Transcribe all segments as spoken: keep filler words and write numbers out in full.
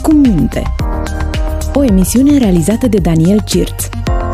cu minte. O emisiune realizată de Daniel Cirț.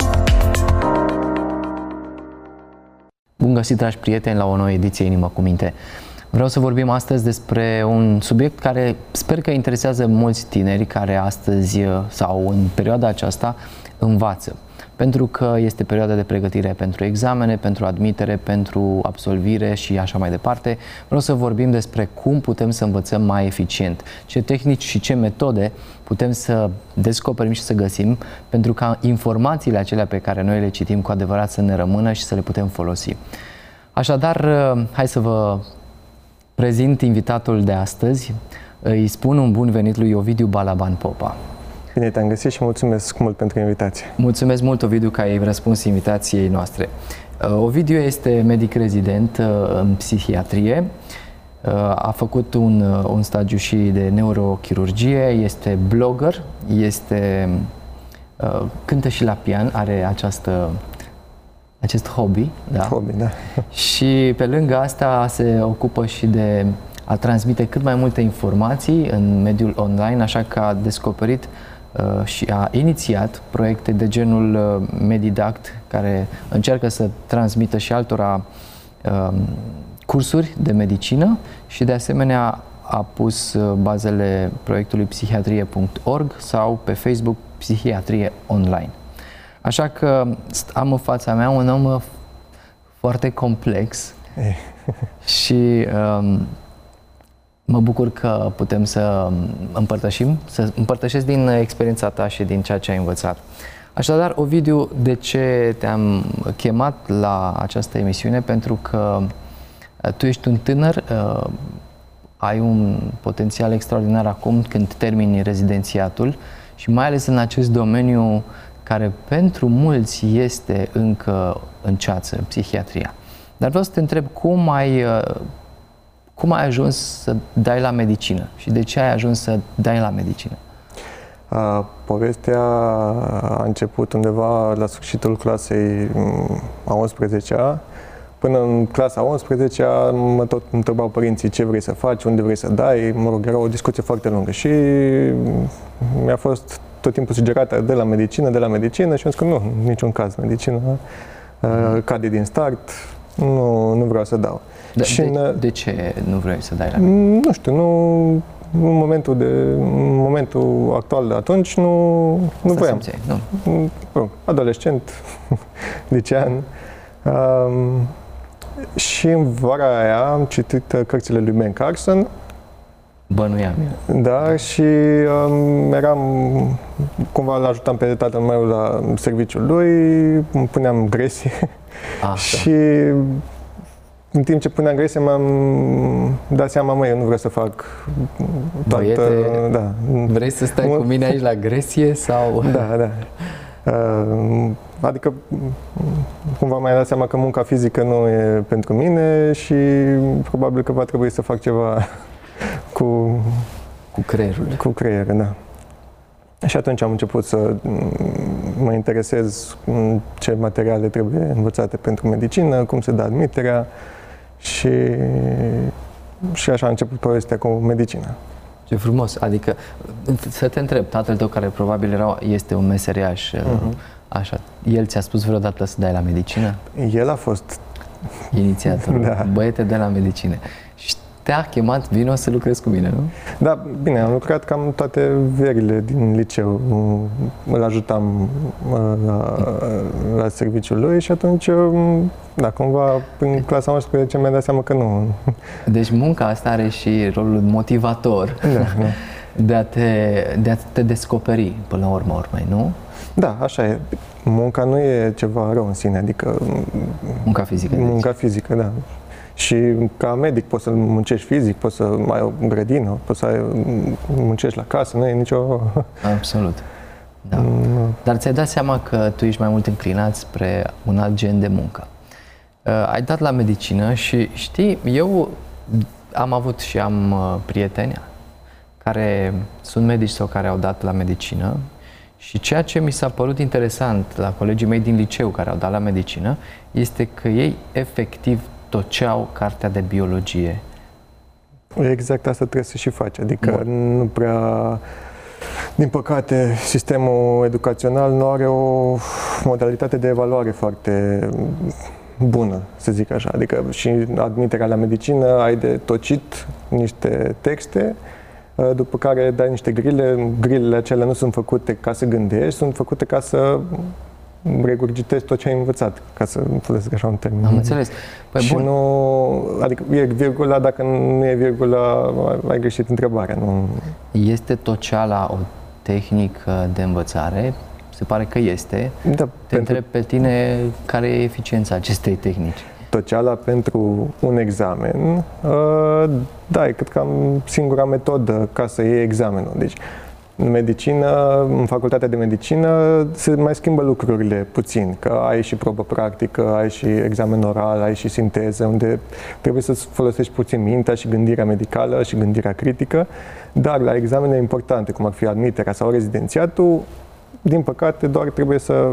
Bun găsit, dragi prieteni, la o nouă ediție Inima cu minte. Vreau să vorbim astăzi despre un subiect care sper că interesează mulți tineri care astăzi sau în perioada aceasta învață. Pentru că este perioada de pregătire pentru examene, pentru admitere, pentru absolvire și așa mai departe. Vreau să vorbim despre cum putem să învățăm mai eficient, ce tehnici și ce metode putem să descoperim și să găsim pentru ca informațiile acelea pe care noi le citim cu adevărat să ne rămână și să le putem folosi. Așadar, hai să vă prezint invitatul de astăzi. Îi spun un bun venit lui Ovidiu Balaban Popa. Bine te-am găsit și mulțumesc mult pentru invitație. Mulțumesc mult, Ovidiu, că ai răspuns invitației noastre. Ovidiu este medic rezident în psihiatrie, a făcut un, un stagiu și de neurochirurgie, este blogger, este, cântă și la pian, are această, acest hobby, da? Hobby, da. Și pe lângă asta se ocupă și de a transmite cât mai multe informații în mediul online, așa că a descoperit și a inițiat proiecte de genul Medidact, care încearcă să transmită și altora um, cursuri de medicină și de asemenea a pus bazele proiectului psihiatrie punct org sau pe Facebook Psihiatrie Online. Așa că am în fața mea un om foarte complex și um, mă bucur că putem să împărtășim, să împărtășesc din experiența ta și din ceea ce ai învățat. Așadar, Ovidiu, de ce te-am chemat la această emisiune? Pentru că tu ești un tânăr, ai un potențial extraordinar acum când termini rezidențiatul și mai ales în acest domeniu care pentru mulți este încă în ceață, psihiatria. Dar vreau să te întreb cum ai Cum ai ajuns să dai la medicină și de ce ai ajuns să dai la medicină? A, povestea a început undeva la sfârșitul clasei a unsprezecea. Până în clasa a unsprezecea mă tot întrebau părinții ce vrei să faci, unde vrei să dai. Mă rog, era o discuție foarte lungă și mi-a fost tot timpul sugerată de la medicină, de la medicină și am zis că nu, în niciun caz medicină mm. cade din start, nu, nu vreau să dau. De, și de, în, de ce nu vrei să dai la medicină? Nu știu, nu, în, momentul de, în momentul actual de atunci nu, nu voiam. Simțeai, nu? Adolescent, licean. Um, și în vara aia am citit cărțile lui Ben Carson. Bănuiam eu. Da, și um, eram, cumva îl ajutam pe tatăl meu la serviciul lui, îmi puneam gresie. Ah, și în timp ce puneam gresie m-am dat seama, măi, eu nu vreau să fac toată... Băiete, da. Vrei să stai cu mine aici la gresie sau... Da, da. Uh, adică cumva mi-am dat seama că munca fizică nu e pentru mine și probabil că va trebui să fac ceva cu... Cu creierul. Cu creierul, da. Și atunci am început să mă interesez ce materiale trebuie învățate pentru medicină, cum se dă admiterea și, și așa a început povestea cu medicina. Ce frumos! Adică, să te întreb, tatăl tău care probabil era, este un meseriaș, uh-huh. așa, el ți-a spus vreodată să dai la medicină? El a fost inițiatorul, da. Băiete, de la medicină. Și te-a chemat, vino să lucrezi cu mine, nu? Da, bine, am lucrat cam toate verile din liceu. Îl ajutam la, la serviciul lui și atunci, da, cumva, în clasa unsprezecea mi-am dat seama că nu. Deci munca asta are și rolul motivator da, da. De, a te, de a te descoperi până la urmă urmei, nu? Da, așa e. Munca nu e ceva rău în sine, adică... Munca fizică. Munca deci. fizică, da. Și ca medic poți să muncești fizic, poți să ai o grădină, poți să ai, muncești la casă, nu e nicio... Absolut. Da. Mm. Dar ți-ai dat seama că tu ești mai mult înclinat spre un alt gen de muncă. Uh, ai dat la medicină și știi, eu am avut și am uh, prieteni care sunt medici sau care au dat la medicină și ceea ce mi s-a părut interesant la colegii mei din liceu care au dat la medicină este că ei efectiv toceau cartea de biologie. Exact asta trebuie să și faci, adică Bun. nu prea din păcate, sistemul educațional nu are o modalitate de evaluare foarte bună, să zic așa. Adică și admiterea la medicină, ai de tocit niște texte, după care dai niște grile. Grilele acelea nu sunt făcute ca să gândești, sunt făcute ca să regurgitezi tot ce ai învățat, ca să folosesc așa un termen. Am înțeles. Păi și bun. nu, adică e virgula, dacă nu e virgula, ai greșit întrebarea. Nu... Este Toceala o tehnică de învățare? Se pare că este. Da, Te pentru... întreb pe tine care e eficiența acestei tehnici. Toceala pentru un examen, da, e cred că am singura metodă ca să iei examenul. Deci, în medicină, în facultatea de medicină, se mai schimbă lucrurile puțin, că ai și probă practică, ai și examen oral, ai și sinteză, unde trebuie să folosești puțin mintea și gândirea medicală și gândirea critică, dar la examene importante, cum ar fi admiterea sau rezidențiatul, din păcate, doar trebuie să,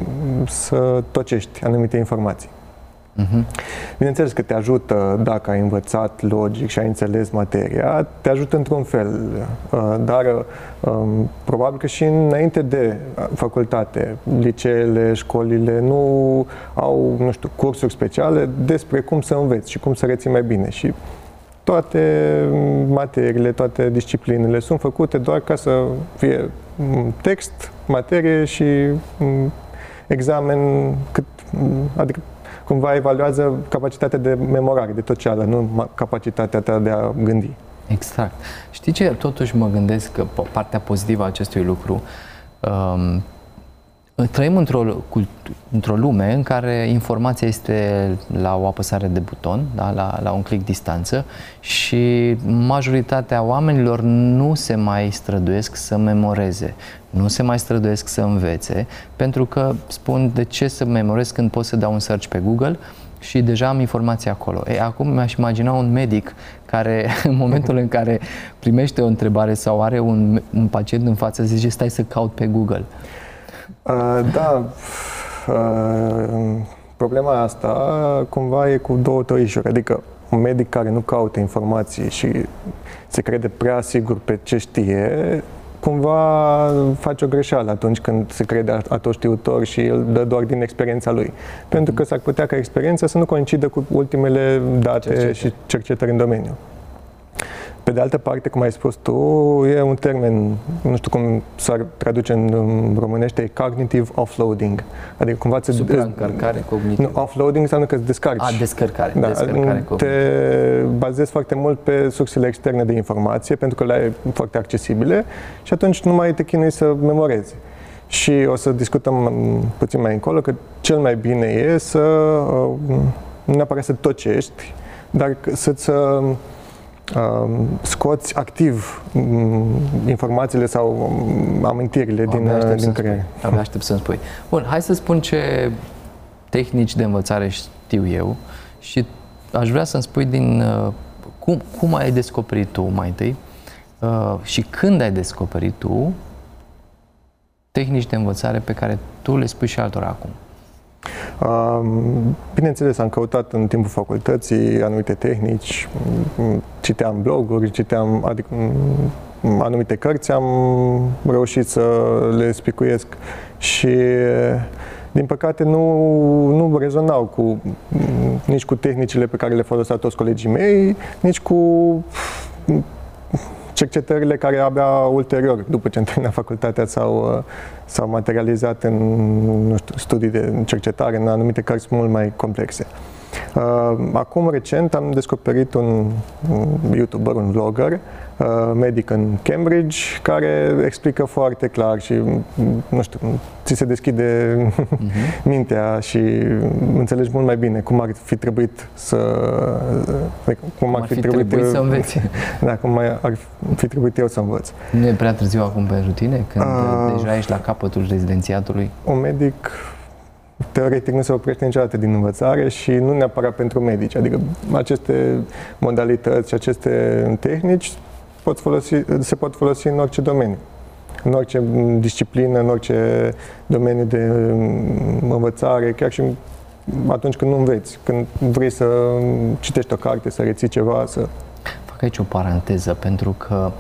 să tocești anumite informații. Uh-huh. Bineînțeles că te ajută dacă ai învățat logic și ai înțeles materia, te ajută într-un fel, dar probabil că și înainte de facultate, liceele, școlile nu au, nu știu, cursuri speciale despre cum să înveți și cum să reții mai bine. Și toate materiile, toate disciplinele sunt făcute doar ca să fie text, materie și examen, cât, adică cumva evaluează capacitatea de memorare, de toceală, nu capacitatea ta de a gândi. Exact. Știi ce? Totuși mă gândesc că partea pozitivă a acestui lucru, um, trăim într-o, într-o lume în care informația este la o apăsare de buton, da? la, la un click distanță, și majoritatea oamenilor nu se mai străduiesc să memoreze, nu se mai străduiesc să învețe, pentru că spun de ce să memorez când pot să dau un search pe Google și deja am informația acolo. E, acum mi-aș imagina un medic care în momentul în care primește o întrebare sau are un, un pacient în față, zice stai să caut pe Google. Uh, da, uh, problema asta cumva e cu două tăișuri, adică un medic care nu caută informații și se crede prea sigur pe ce știe, cumva face o greșeală atunci când se crede atoștiutor și el dă doar din experiența lui. Pentru că s-ar putea ca experiența să nu coincidă cu ultimele date Cercete. și cercetări în domeniu. Pe de altă parte, cum ai spus tu, e un termen, nu știu cum s-ar traduce în românește, e cognitive offloading. Adică cumva ți supraîncărcare cognitivă. Nu, offloading înseamnă că îți descarci. A, descărcare. Da, descărcare te bazezi foarte mult pe sursele externe de informație, pentru că le ai foarte accesibile și atunci nu mai te chinui să memorezi. Și o să discutăm puțin mai încolo că cel mai bine e să nu neapărat să tocești, dar să-ți Uh, scoți activ um, informațiile sau um, amintirile din, uh, din creier. Abia aștept să-mi spui. Bun, hai să spun ce tehnici de învățare știu eu și aș vrea să-mi spui din uh, cum, cum ai descoperit tu mai întâi uh, și când ai descoperit tu tehnici de învățare pe care tu le spui și altora acum. Bineînțeles, am căutat în timpul facultății anumite tehnici, citeam bloguri, citeam adică, anumite cărți, am reușit să le spicuiesc și din păcate nu, nu rezonau cu, nici cu tehnicile pe care le foloseau toți colegii mei, nici cu cercetările care abia ulterior, după ce am terminat facultatea, s-au, s-au materializat în, nu știu, studii de cercetare, în anumite cărți mult mai complexe. Acum, recent, am descoperit un YouTuber, un vlogger, medic în Cambridge, care explică foarte clar și, nu știu, ți se deschide uh-huh. mintea și înțelegi mult mai bine cum ar fi trebuit să... Cum, cum ar fi, fi trebuit, trebuit să înveți. Da, cum ar fi trebuit eu să învăț. Nu e prea târziu acum pentru tine, când uh, deja ești la capătul rezidențiatului? Un medic teoretic nu se oprește niciodată din învățare și nu neapărat pentru medici. Adică aceste modalități și aceste tehnici pot folosi, se pot folosi în orice domeniu. În orice disciplină, în orice domeniu de învățare, chiar și atunci când nu înveți, când vrei să citești o carte, să reții ceva, să... Fac aici o paranteză, pentru că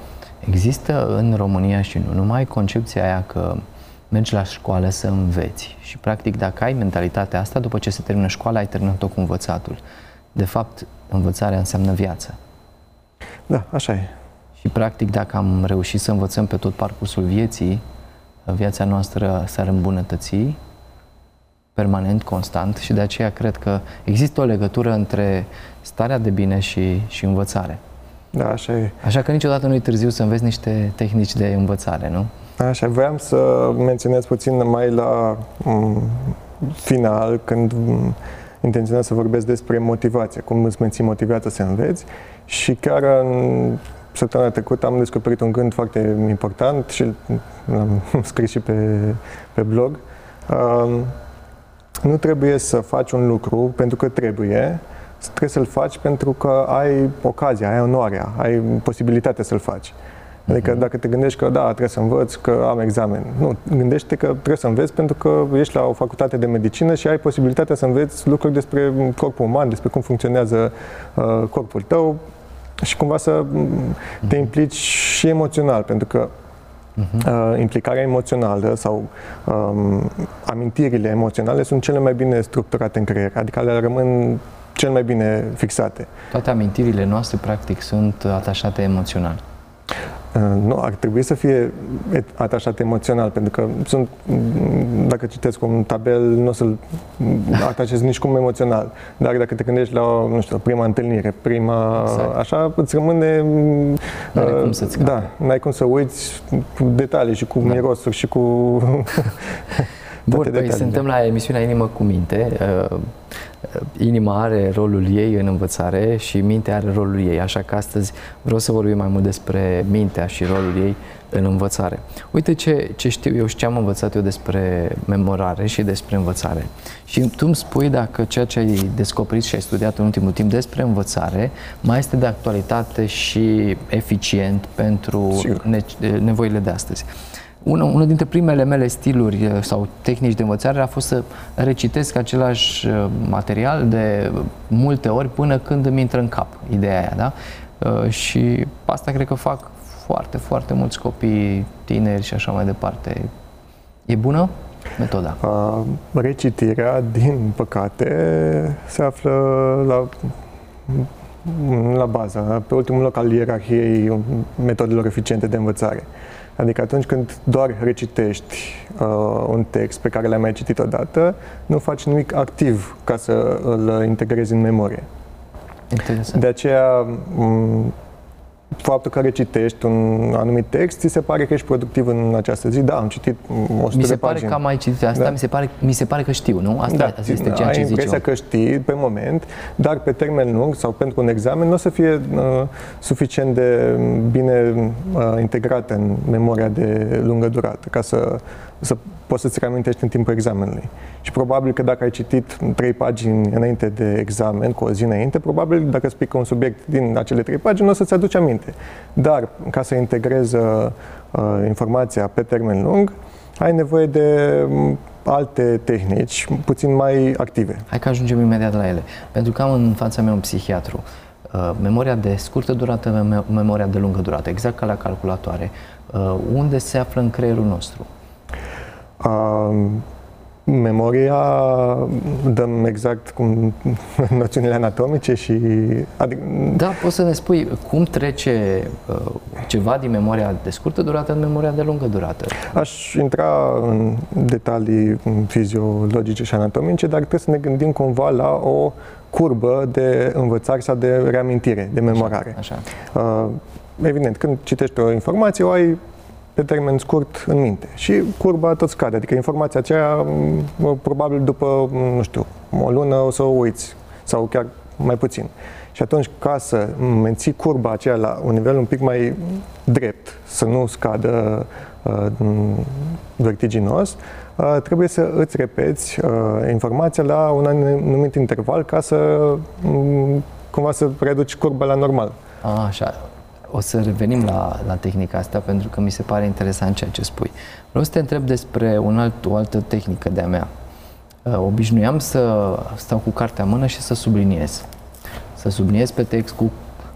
Există în România și nu numai concepția aia că mergi la școală să înveți și practic dacă ai mentalitatea asta, după ce se termină școala, ai terminat-o cu învățatul. De fapt, învățarea înseamnă viață. Da, așa e. Și practic dacă am reușit să învățăm pe tot parcursul vieții, viața noastră s-ar îmbunătăți permanent, constant și de aceea cred că există o legătură între starea de bine și, și învățare. Da, așa e. Așa că niciodată nu e târziu să înveți niște tehnici de învățare, nu? Așa, voiam să menționez puțin mai la um, final, când um, intenționez să vorbesc despre motivație, cum îți menții motivația să înveți și chiar în săptămâna trecută am descoperit un gând foarte important și l-am scris și pe, pe blog. Um, nu trebuie să faci un lucru pentru că trebuie, trebuie să-l faci pentru că ai ocazia, ai onoarea, ai posibilitatea să-l faci. Adică dacă te gândești că da, trebuie să învăț, că am examen. Nu, gândește că trebuie să înveți pentru că ești la o facultate de medicină și ai posibilitatea să înveți lucruri despre corpul uman, despre cum funcționează uh, corpul tău și cumva să te implici și emoțional, pentru că uh, implicarea emoțională sau um, amintirile emoționale sunt cele mai bine structurate în creier, adică le rămân cel mai bine fixate. Toate amintirile noastre, practic, sunt atașate emoțional. Nu, ar trebui să fie atașat emoțional, pentru că sunt, dacă citesc un tabel, nu o să-l atașezi nici cum emoțional. Dar dacă te gândești la, nu știu, prima întâlnire, prima, exact. Așa, îți rămâne... N-ai uh, cum să-ți scape. Da, n-ai cum să uiți cu detalii și cu da. mirosuri și cu... Bun, păi suntem la emisiunea Inimă cu Minte. Uh, inima are rolul ei în învățare și mintea are rolul ei, așa că astăzi vreau să vorbim mai mult despre mintea și rolul ei în învățare. Uite ce, ce știu eu și ce am învățat eu despre memorare și despre învățare. Și tu îmi spui dacă ceea ce ai descoperit și ai studiat în ultimul timp despre învățare mai este de actualitate și eficient pentru ne nevoile de astăzi. Unul, unul dintre primele mele stiluri sau tehnici de învățare a fost să recitesc același material de multe ori până când îmi intră în cap ideea aia, da? Și asta cred că fac foarte, foarte mulți copii, tineri și așa mai departe. E bună metoda? Recitirea, din păcate, se află la, la bază, pe ultimul loc al ierarhiei metodelor eficiente de învățare. Adică atunci când doar recitești uh, un text pe care l-ai mai citit odată, nu faci nimic activ ca să îl integrezi în memorie. Interesant. De aceea, faptul că recitești un anumit text, ți se pare că ești productiv în această zi. Da, am citit o sută mi se de pare pagini. că am mai citit asta, da. mi, se pare, mi se pare că știu, nu? Asta, da, asta este ceea ai ce zic impresia eu. că știi pe moment, dar pe termen lung sau pentru un examen nu o să fie uh, suficient de bine uh, integrat în memoria de lungă durată ca să, să poți să-ți reamintești în timpul examenului. Și probabil că dacă ai citit trei pagini înainte de examen, cu o zi înainte, probabil dacă îți pică un subiect din acele trei pagini, o să-ți aduci aminte. Dar ca să integrezi uh, informația pe termen lung, ai nevoie de um, alte tehnici, puțin mai active. Hai că ajungem imediat la ele. Pentru că am în fața mea un psihiatru. Uh, memoria de scurtă durată, mem memoria de lungă durată, exact ca la calculatoare. Uh, unde se află în creierul nostru? Uh, memoria, dăm exact cum noțiunile anatomice și... Adică, da, poți să ne spui cum trece uh, ceva din memoria de scurtă durată în memoria de lungă durată? Aș intra în detalii fiziologice și anatomice, dar trebuie să ne gândim cumva la o curbă de învățare sau de reamintire, de memorare. Așa, așa. Uh, evident, când citești o informație, o ai pe termen scurt în minte. Și curba tot scade. Adică informația aceea, probabil după, nu știu, o lună o să o uiți. Sau chiar mai puțin. Și atunci, ca să menții curba aceea la un nivel un pic mai drept, să nu scadă uh, vertiginos, uh, trebuie să îți repeți uh, informația la un anumit interval ca să um, cumva să reduci curba la normal. A, așa. O să revenim la, la tehnica asta pentru că mi se pare interesant ceea ce spui. Vreau să te întreb despre un alt, o altă tehnică de-a mea. Uh, obișnuiam să stau cu cartea în mână și să subliniez. Să subliniez pe text cu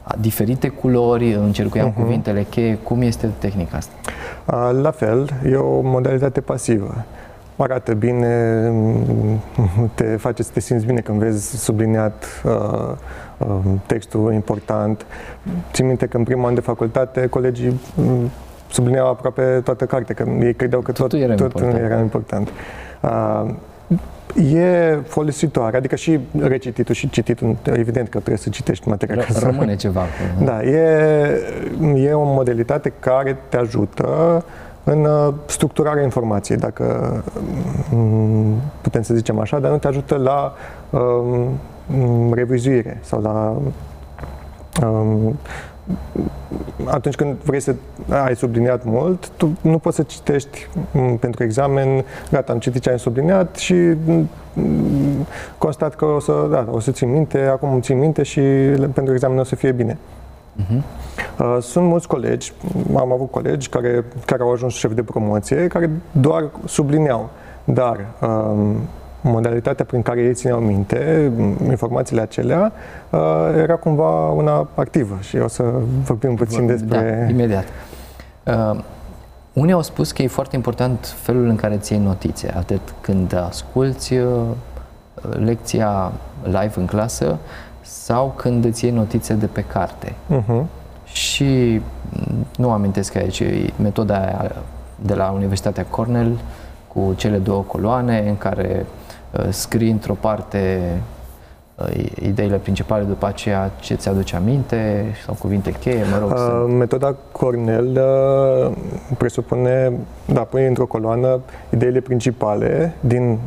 diferite culori, încercuiam uh-huh. cuvintele cheie. Cum este tehnica asta? La fel, e o modalitate pasivă. Arată bine, te face să te simți bine când vezi subliniat uh, uh, textul important. Țin minte că în primul an de facultate colegii sublineau aproape toată cartea, că ei credeau că tot, era, tot important. era important. Uh, E folositoare, adică și recititul și cititul, evident că trebuie să citești materia. R- rămâne ceva acolo. Da, e, e o modalitate care te ajută în structurarea informației, dacă putem să zicem așa, dar nu te ajută la um, revizuire sau la um, atunci când vrei să ai subliniat mult, tu nu poți să citești pentru examen, gata, am citit ce am subliniat și constat că o să, da, o să țin minte, acum îmi țin minte și pentru examen o să fie bine. Uh-huh. Sunt mulți colegi, am avut colegi care, care au ajuns șef de promoție, care doar sublineau, dar um, modalitatea prin care ei țineau minte informațiile acelea uh, era cumva una activă și o să vorbim puțin da, despre... imediat. Uh, unii au spus că e foarte important felul în care ți iei notițe, atât când asculți uh, lecția live în clasă sau când îți iei notițe de pe carte. Uh-huh. Și nu amintesc aici metoda aia de la Universitatea Cornell cu cele două coloane în care scrii într-o parte ideile principale, după aceea ce ți aduce aminte sau cuvinte cheie, mă rog. Să... Metoda Cornell presupune, da, pui într-o coloană ideile principale din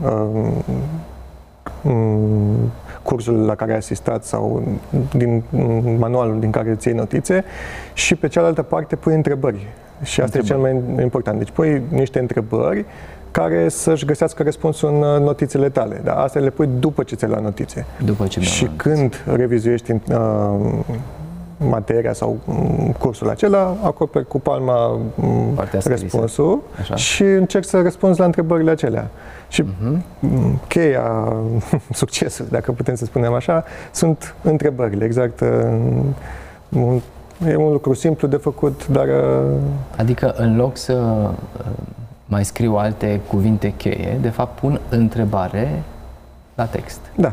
um, cursul la care ai asistat sau din manualul din care îți iei notițe și pe cealaltă parte pui întrebări. Și asta întrebări. E cel mai important. Deci pui niște întrebări care să-și găsească răspunsul în notițele tale. Dar astea le pui după ce ți-ai luat notițe. După ce și când revizuiești uh, materia sau cursul acela, acoperi cu palma răspunsul și încerci să răspunzi la întrebările acelea. Și uh-huh. cheia succesului, dacă putem să spunem așa, sunt întrebările. Exact. Un, e un lucru simplu de făcut, dar... Adică în loc să mai scriu alte cuvinte cheie, de fapt pun întrebare la text. Da.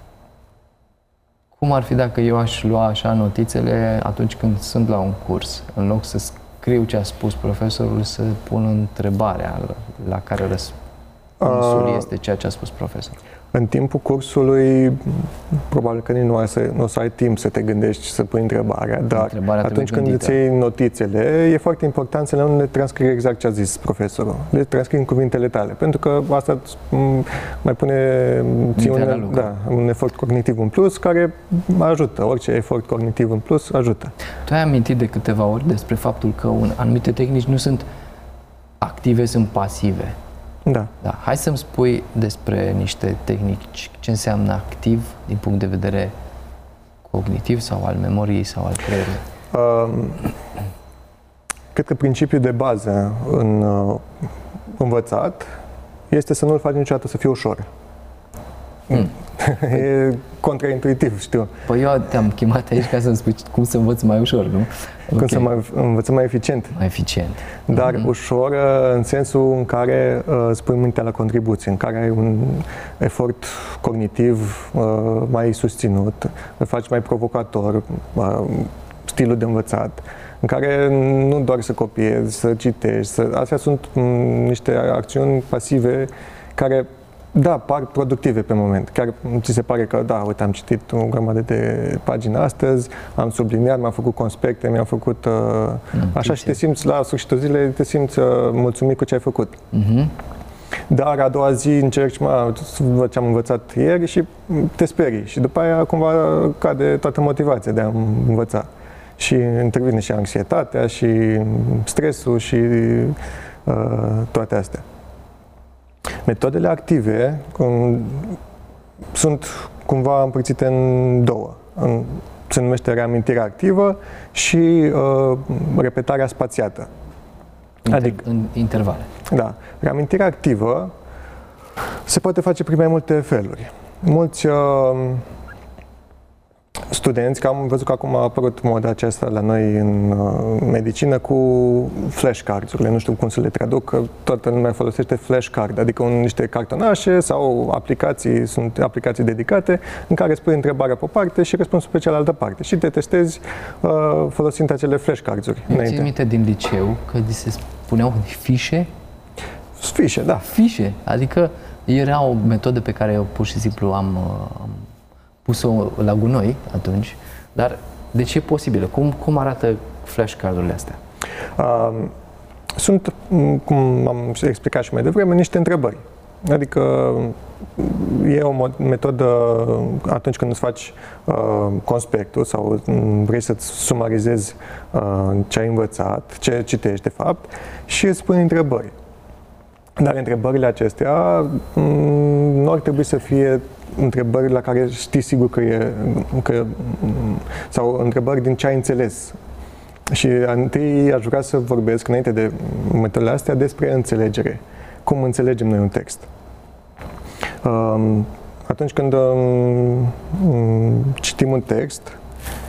Cum ar fi dacă eu aș lua așa notițele atunci când sunt la un curs? În loc să scriu ce a spus profesorul, să pun întrebarea la care răspunsul este ceea ce a spus profesorul. În timpul cursului, probabil că nu, ai să, nu o să ai timp să te gândești și să pui întrebarea, dar întrebarea atunci când îți iei notițele, e foarte important să nu le transcrii exact ce a zis profesorul. Le transcrii în cuvintele tale, pentru că asta mai pune un, da, un efort cognitiv în plus care ajută. Orice efort cognitiv în plus ajută. Tu ai amintit de câteva ori despre faptul că un, anumite tehnici nu sunt active, sunt pasive. Da. Da. Hai să-mi spui despre niște tehnici, ce înseamnă activ din punct de vedere cognitiv sau al memoriei sau al creierului. Um, cred că principiul de bază în uh, învățat este să nu-l faci niciodată să fie ușor. Mm. E contraintuitiv, știu. Păi eu te-am chemat aici ca să-mi spui cum să învăț mai ușor, nu? Cum okay. să mai învățăm mai eficient. Mai eficient. Dar mm-hmm. ușor în sensul în care uh, spui mintea la contribuție, în care ai un efort cognitiv uh, mai susținut, îl faci mai provocator, uh, stilul de învățat, în care nu doar să copiezi, să citești, să... astea sunt m- niște acțiuni pasive care da, par productive pe moment. Chiar ți se pare că, da, uite, am citit o grămadă de pagini astăzi, am subliniat, mi-am făcut conspecte, mi-am făcut uh, mm, așa și te simți, la sfârșitul zilei, te simți uh, mulțumit cu ce ai făcut. Mm-hmm. Dar a doua zi încerci, mă, văd ce am învățat ieri și te sperii. Și după aia cumva cade toată motivația de a învăța. Și intervine și anxietatea și stresul și uh, toate astea. Metodele active cum, sunt cumva împărțite în două. În, se numește reamintirea activă și uh, repetarea spațiată. Inter- adică, în intervale. Da. Reamintirea activă se poate face prin mai multe feluri. Mulți uh, studenți, că am văzut că acum a apărut moda aceasta la noi în uh, medicină cu flashcards-urile, nu știu cum să le traduc, că toată lumea folosește flashcard, adică un, niște cartonașe sau aplicații, sunt aplicații dedicate în care spui întrebarea pe o parte și răspunsul pe cealaltă parte și te testezi uh, folosind acele flashcards-uri. Eu țin minte din liceu că se spuneau fișe. Fișe, da. Fișe, adică era o metodă pe care eu pur și simplu am, am pus-o la gunoi atunci, dar de ce e posibilă? Cum, cum arată flashcard-urile astea? Uh, sunt, cum am explicat și mai devreme, niște întrebări. Adică e o metodă atunci când îți faci uh, conspectul sau vrei să-ți sumarizezi uh, ce ai învățat, ce citești de fapt și îți pui întrebări. Dar întrebările acestea nu ar trebui să fie întrebări la care știi sigur că e, că, sau întrebări din ce ai înțeles. Și întâi aș vrea să vorbesc, înainte de metodele astea, despre înțelegere. Cum înțelegem noi un text. Atunci când citim un text,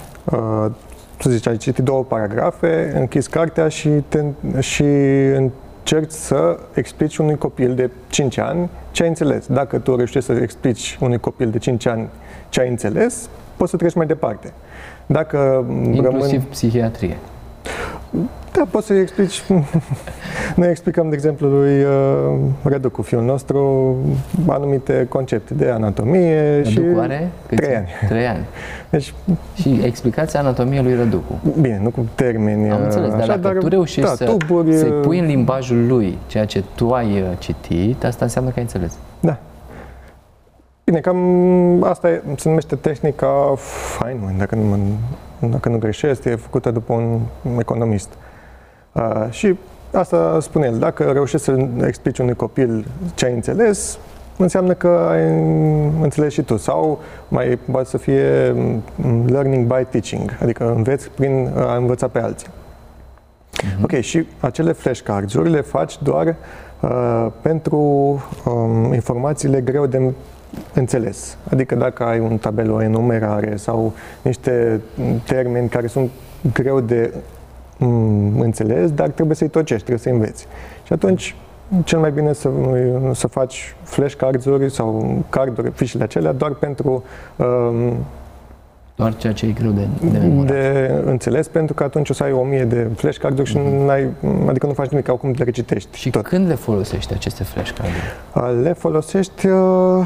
să zici, ai citit două paragrafe, închizi cartea și, te, și încerci să explici unui copil de cinci ani ce ai înțeles. Dacă tu reușești să explici unui copil de cinci ani ce ai înțeles, poți să treci mai departe. Dacă Inclusiv rămân... psihiatrie. Da, poți să-i explici. Noi explicăm, de exemplu, lui uh, Rădu, cu fiul nostru, anumite concepte de anatomie. Răducu și are? Trei ani. Trei ani. Deci, și explicația anatomiei lui Răducu. Bine, nu cu termeni. Am înțeles, așa, dar dacă dar, tu reușești da, să, tuburi, să-i pui în limbajul lui ceea ce tu ai citit, asta înseamnă că ai înțeles. Da. Bine, cam asta e, se numește tehnica Feynman, dacă nu, dacă nu greșesc, e făcută după un economist. Uh, și asta spune el, dacă reușești să explici unui copil ce ai înțeles, înseamnă că ai înțeles și tu. Sau mai poate să fie learning by teaching, adică înveți prin a învăța pe alții. Mm-hmm. Ok, și acele flashcards-uri le faci doar uh, pentru um, informațiile greu de înțeles. Adică dacă ai un tabel, o enumerare sau niște termeni care sunt greu de mm, înțeles, dar trebuie să-i tocești, trebuie să-i înveți. Și atunci, cel mai bine să, să faci flashcards-uri sau carduri, fișele acelea, doar pentru um, doar ceea ce e greu de, de memorat. De înțeles, pentru că atunci o să ai o mie de flashcard-uri și mm-hmm. n-ai, adică nu faci nimic, acum le recitești. Și tot. Când le folosești aceste flashcard-uri? Le folosești uh,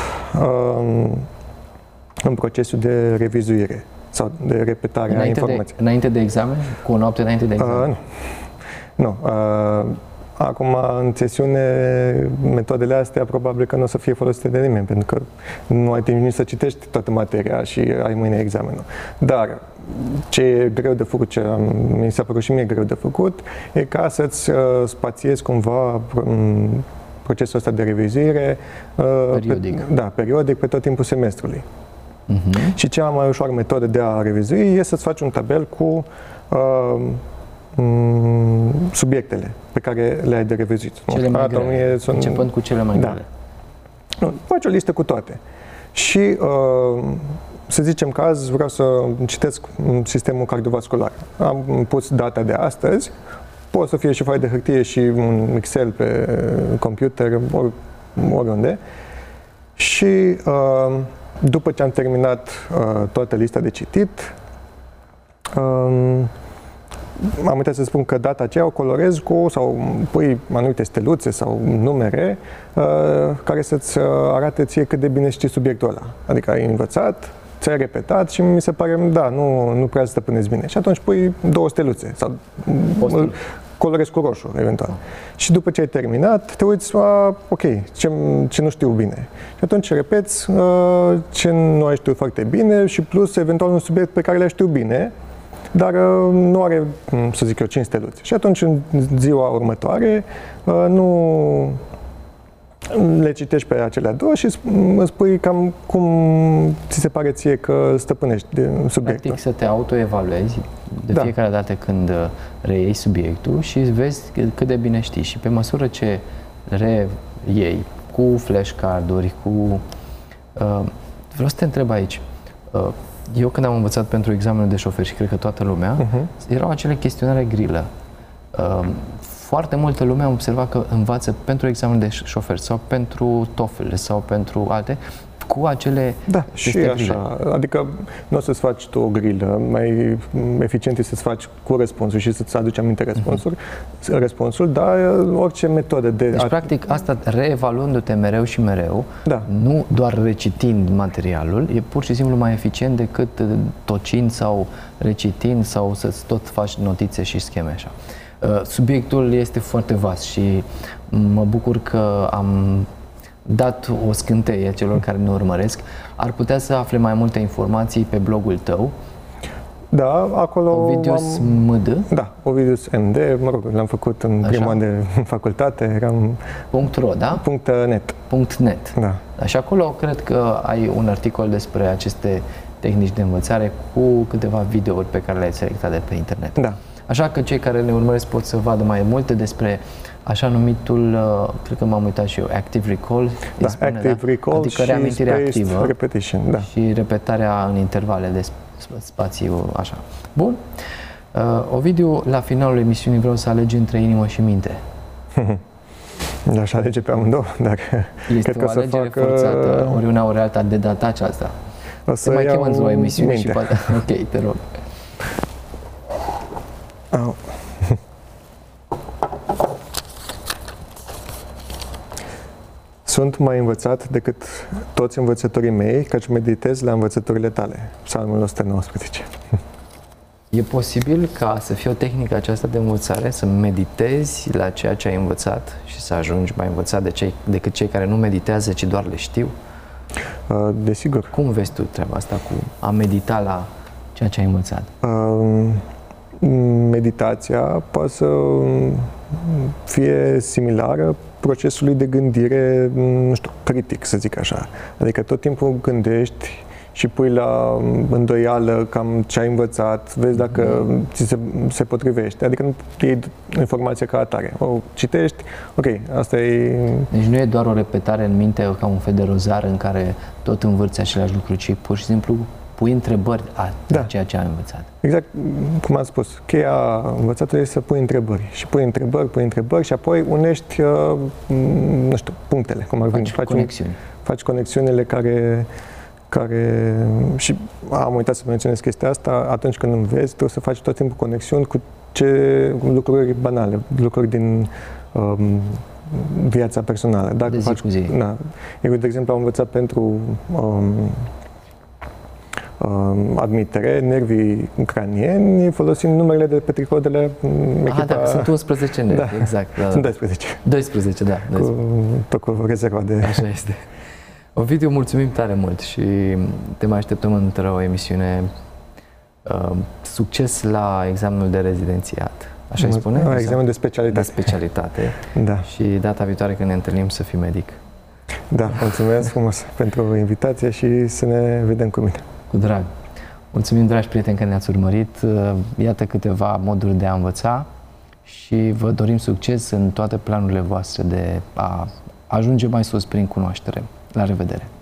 uh, în procesul de revizuire sau de repetare înainte a informației. De, înainte de examen? Cu o noapte înainte de examen? Uh, nu. Nu. Uh, Acum, în sesiune, metodele astea probabil că nu o să fie folosite de nimeni, pentru că nu ai timp nici să citești toată materia și ai mâine examenul. Dar ce e greu de făcut, ce am, mi s-a părut și mie greu de făcut, e ca să-ți uh, spațiezi cumva um, procesul ăsta de revizuire uh, periodic. Pe, da, periodic, pe tot timpul semestrului. Uh-huh. Și cea mai ușoară metodă de a revizui e să-ți faci un tabel cu uh, subiectele pe care le ai de revizuit. Cele mai grele, sunt... începând cu cele mai da. grele. Nu, faci o listă cu toate. Și uh, să zicem că azi vreau să citesc sistemul cardiovascular. Am pus data de astăzi, poate să fie și foaie de hârtie și un Excel pe computer, ori, oriunde. Și uh, după ce am terminat uh, toată lista de citit, uh, am uitat să spun că data aceea o colorezi cu sau pui anumite steluțe sau numere uh, care să-ți arate ție cât de bine știi subiectul ăla. Adică ai învățat, ți-ai repetat și mi se pare, da, nu, nu prea stăpânezi bine. Și atunci pui două steluțe sau îl colorezi cu roșu, eventual. Și după ce ai terminat, te uiți, a, ok, ce, ce nu știu bine. Și atunci repeți uh, ce nu ai știut foarte bine și plus eventual un subiect pe care l-ai știut bine, dar uh, nu are, să zic eu, cinci steluțe. Și atunci, în ziua următoare, uh, nu le citești pe acelea două și îți spui cam cum ți se pare ție că stăpânești de subiectul. Practic să te autoevaluezi de da. fiecare dată când reiei subiectul și vezi cât de bine știi. Și pe măsură ce reiei cu flashcard-uri, cu... Uh, vreau să te întreb aici, uh, Eu când am învățat pentru examenul de șofer și cred că toată lumea, uh-huh. erau acele chestionare grilă. Uh, foarte multă lume am observat că învață pentru examenul de șofer sau pentru TOEFL sau pentru alte, cu acele da, și așa. Adică nu o să-ți faci tu o grilă, mai eficient este să-ți faci cu răspunsul și să-ți aduci aminte răspunsul, uh-huh. răspunsul, dar orice metodă de... Deci, practic, asta reevaluându-te mereu și mereu, da. Nu doar recitind materialul, e pur și simplu mai eficient decât tocind sau recitind sau să-ți tot faci notițe și scheme așa. Subiectul este foarte vast și mă bucur că am dat o scânteie celor care ne urmăresc. Ar putea să afle mai multe informații pe blogul tău. Da, acolo Ovidius am... M D. Da, Ovidius M D, mă rog, l-am făcut în Așa. prima an de facultate, eram... .ro, da? .net. .net. Da. Și acolo cred că ai un articol despre aceste tehnici de învățare cu câteva videouri pe care le-ai selectat de pe internet. Da. Așa că cei care ne urmăresc pot să vadă mai multe despre așa numitul, cred că m-am uitat și eu, Active Recall. Da, spune, Active da? Recall adică și reamintirea activă repetition, da. și repetarea în intervale de spațiu, așa. Bun. Uh, Ovidiu, la finalul emisiunii vreau să alegi între inimă și minte. Aș alege pe amândouă, dar este cred o că să alegere fac... forțată, ori una, ori alta, de data aceasta. O să te mai chemăm într-o emisiune minte. și poate... Ok, te rog. Au. Sunt mai învățat decât toți învățătorii mei, căci meditez la învățăturile tale. Psalmul o sută nouăsprezece. E posibil ca să fie o tehnică aceasta de învățare, să meditezi la ceea ce ai învățat și să ajungi mai învățat de cei, decât cei care nu meditează, ci doar le știu? Desigur. Cum vezi tu treaba asta cu a medita la ceea ce ai învățat? Meditația poate să fie similară procesului de gândire, nu știu, critic, să zic așa. Adică tot timpul gândești și pui la îndoială cam ce ai învățat, vezi dacă mm-hmm. ți se, se potrivește. Adică nu iei informația ca atare. O citești, ok, asta e... Deci nu e doar o repetare în minte ca un fel de rozar în care tot învârți aceleași lucruri, ci pur și simplu pui întrebări la da. ceea ce ai învățat. Exact, cum am spus, cheia învățatului este să pui întrebări. Și pui întrebări, pui întrebări și apoi unești, nu știu, punctele. Cum ar faci, faci conexiuni. Faci conexiunile care... care și am uitat să menționez chestia asta, atunci când înveți, trebuie să faci tot timpul conexiuni cu ce cu lucruri banale, lucruri din um, viața personală. Dacă de zi faci, cu zi. Da. Eu, de exemplu, am învățat pentru um, um, admitere, nervii cranieni, folosind numerele de pe tricou de la echipa... Ah, da, sunt unsprezece nervi, da. exact. Da, da. Sunt doisprezece. doisprezece, da. doisprezece. Cu, tot cu rezerva de... Așa este. Ovidiu, mulțumim tare mult și te mai așteptăm într-o emisiune. Uh, succes la examenul de rezidențiat. Așa îi spune? La examenul de specialitate. De specialitate. Da. Și data viitoare când ne întâlnim să fii medic. Da, mulțumesc frumos pentru invitație și să ne vedem cu mine. Cu drag. Mulțumim, dragi prieteni, că ne-ați urmărit. Iată câteva moduri de a învăța și vă dorim succes în toate planurile voastre de a ajunge mai sus prin cunoaștere. La revedere!